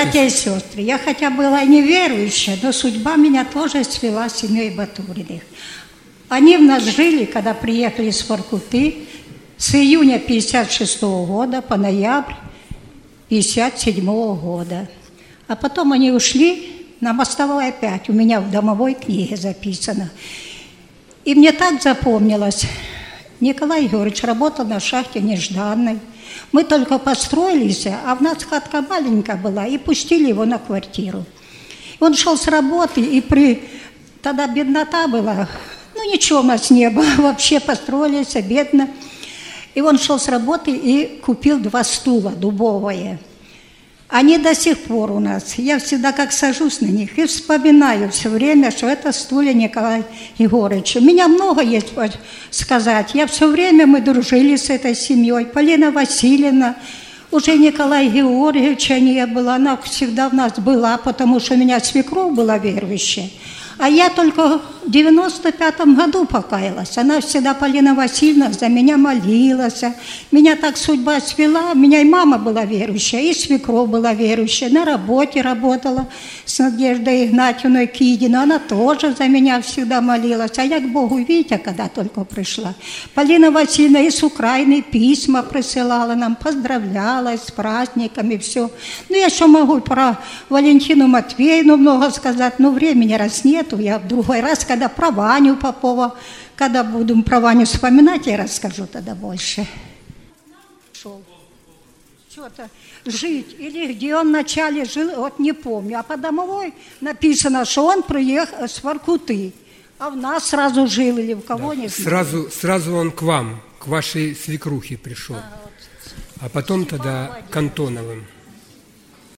братья и сестры, я хотя была неверующая, но судьба меня тоже свела с семьей Батуриных. Они в нас жили, когда приехали с Воркуты, с июня 1956 года по ноябрь 1957 года. А потом они ушли на Мостовой опять, у меня в домовой книге записано. И мне так запомнилось, Николай Егорович работал на шахте Нежданной. Мы только построились, а у нас хатка маленькая была, и пустили его на квартиру. Он шел с работы, и тогда беднота была, ничего у нас не было, вообще построились, бедно. И он шел с работы и купил 2 стула дубовые. Они до сих пор у нас. Я всегда как сажусь на них и вспоминаю все время, что это стулья Николая Егоровича. У меня много есть сказать. Мы дружили с этой семьей. Полина Васильевна, уже Николая Георгиевича не было. Она всегда у нас была, потому что у меня свекровь была верующая. А я только в 95-м году покаялась. Она всегда, Полина Васильевна, за меня молилась. Меня так судьба свела. У меня и мама была верующая, и свекровь была верующая. На работе работала с Надеждой Игнатьевной Кидиной. Она тоже за меня всегда молилась. А я к Богу, видите, когда только пришла. Полина Васильевна из Украины письма присылала нам, поздравляла с праздниками, все. Я еще могу про Валентину Матвеевну много сказать, но времени раз нет. Я в другой раз, когда про Ваню Попова, когда будем про Ваню вспоминать, я расскажу тогда больше. Что-то жить, или где он вначале жил, вот не помню. А по домовой написано, что он приехал с Воркуты, а в нас сразу жил или в кого не знаю. Сразу он к вам, к вашей свекрухе пришел, а потом тогда к Антоновым.